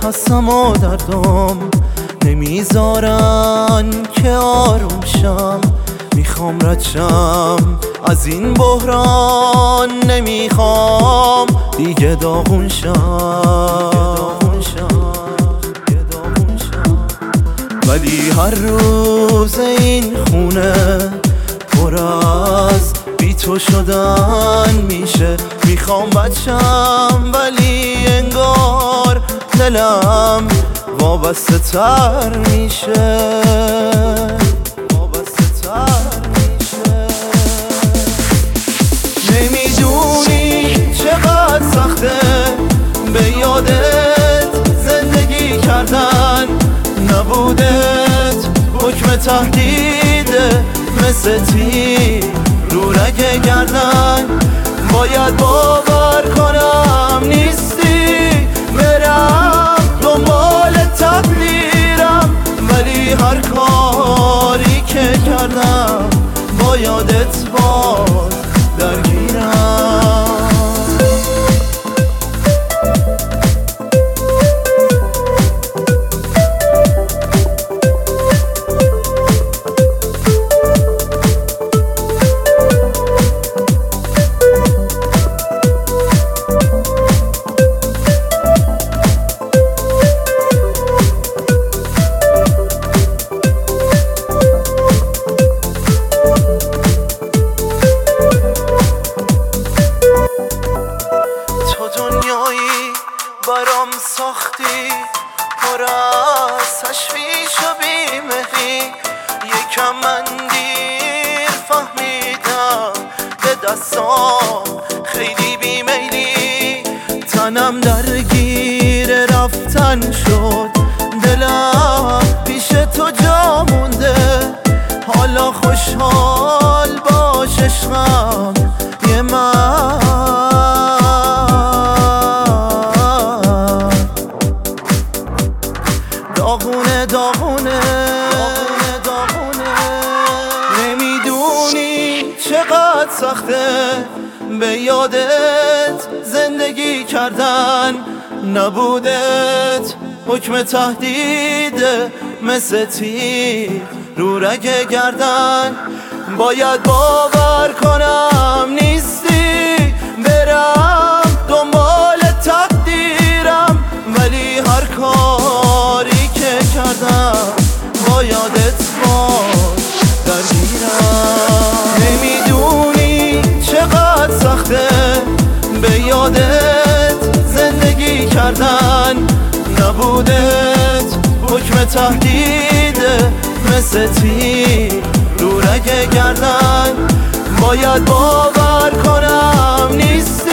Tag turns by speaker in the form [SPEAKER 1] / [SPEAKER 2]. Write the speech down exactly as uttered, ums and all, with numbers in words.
[SPEAKER 1] ترسم و دردم نمیذارن که آروم شم. میخوام رد شم از این بحران، نمیخوام دیگه داغون شم. ولی هر روز این خونه پر از بی تو شدن میشه. میخوام بچم ولی انگار دلم وابسته تر میشه. وابسته تر میشه. نمیدونی چقدر سخته به یادت زندگی کردن. نبودت حکم تهدیده مثل تیر رو رگ گردن. باید باور کنم نیستی، برم دنبال تقدیرم. ولی هر کاری که کردم با یادت باز درگیرم. برام ساختی پر از تشویش و بیمهری. یکم من دیر فهمیدم به دستام خیلی بیمیلی. تنم درگیر رفتن شد، دلم پیش تو جا مونده. حالا خوشحال باش عشقم یه من. داغونه داغونه داغونه داغونه. نمیدونی چقدر سخته به یادت زندگی کردن. نبودت حکم تهدیده مثل تیر رو رگ گردن. باید باور کنم نیستی، برم دنبال تقدیرم. ولی هر کاری که کردم با یادت باز درگیرم. نمیدونی چقدر سخته به یادت زندگی کردن. نبودت حکم تهدیده مثل تیر رو رگ گردن. باید باور کنم نیستی،